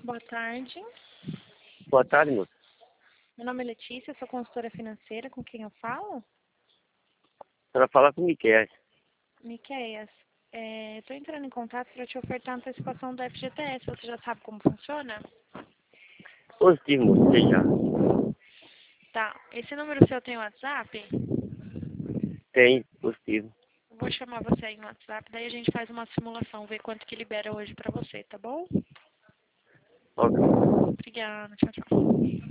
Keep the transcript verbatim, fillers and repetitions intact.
Boa tarde. Boa tarde, moça. Meu nome é Letícia, sou consultora financeira. Com quem eu falo? A senhora fala com o Miquel. Miqueias. É, estou entrando em contato para te ofertar a antecipação do F G T S. Você já sabe como funciona? Positivo, moça, você já. Tá. Esse número seu tem WhatsApp? Tem, positivo. Vou chamar você aí no WhatsApp, daí a gente faz uma simulação, ver quanto que libera hoje para você, tá bom? Ok. Obrigada. Tchau, tchau.